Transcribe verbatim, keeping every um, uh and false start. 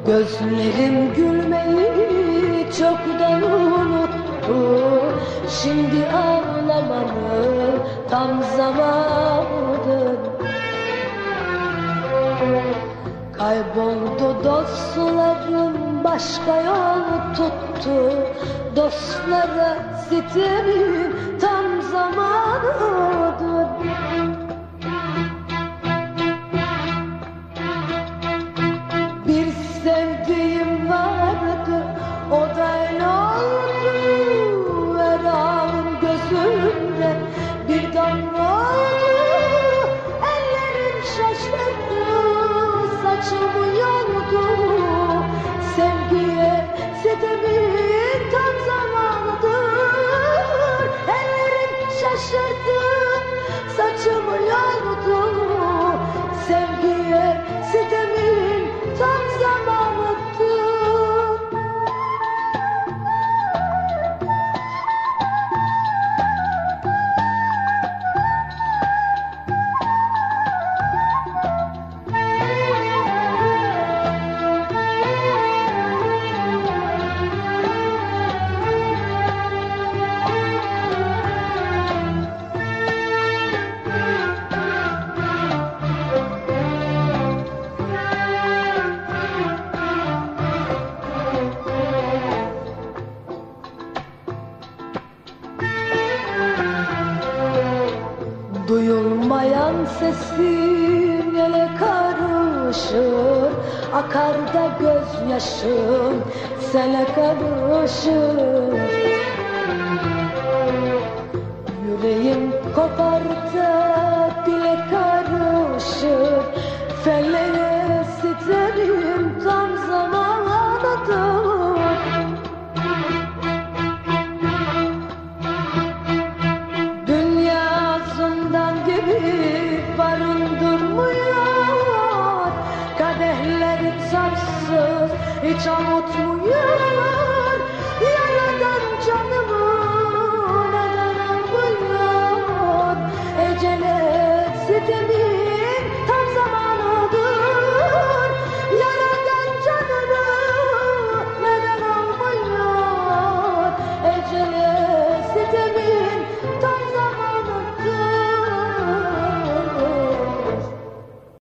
Gözlerim gülmeyi çoktan unuttu. Şimdi ağlamanın tam zamanıdır. Kayboldu dostlarım, başka yol tuttu. Dostlara sitemim tam zamanıdır. Bir sevdiğim vardı, o da el oldu. Her an gözümde bir damla oldu. Ellerim şaşırdı, saçımı yoldu. Sevgiye sitemin tam zamanıdır. Ellerim şaşırdı, saçımı yoldu. Sevgiye sitemin tam zamanıdır. Duyulmayan sesin ele karışır, akar da gözyaşım sele karışır. Yüreğim kopar da dile karışır. Feleğe siterim tam zamanıdır. Barındırmıyor kadehlerin sarsız, hiç avutmuyor.